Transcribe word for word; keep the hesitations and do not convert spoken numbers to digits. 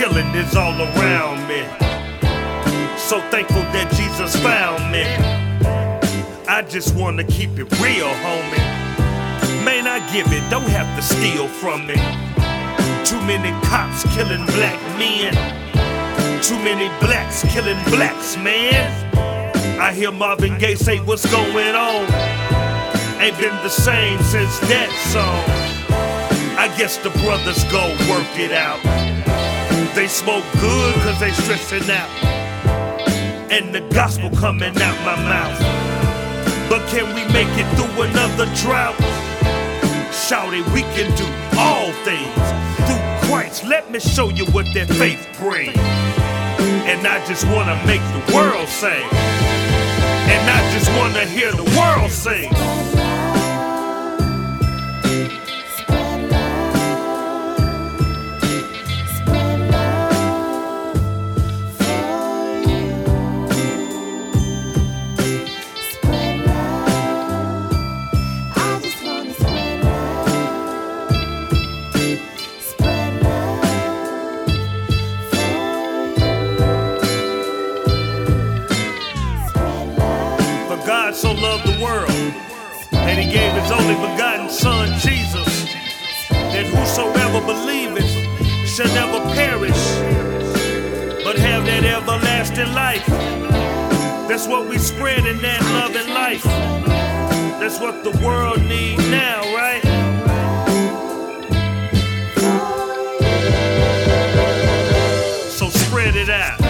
killing is all around me. So thankful that Jesus found me. I just wanna keep it real, homie. Man, I give it, don't have to steal from me. Too many cops killing black men. Too many blacks killing blacks, man. I hear Marvin Gaye say, what's going on? Ain't been the same since that song. I guess the brothers go work it out. They smoke good cause they stressing out. And the gospel coming out my mouth. But can we make it through another drought? Shout it, we can do all things through Christ. Let me show you what that faith brings. And I just wanna make the world sing. And I just wanna hear the world sing. God so loved the world that he gave his only begotten son Jesus, that whosoever believeth shall never perish but have that everlasting life. That's what we spread in that love and life. That's what the world needs now, right? So spread it out.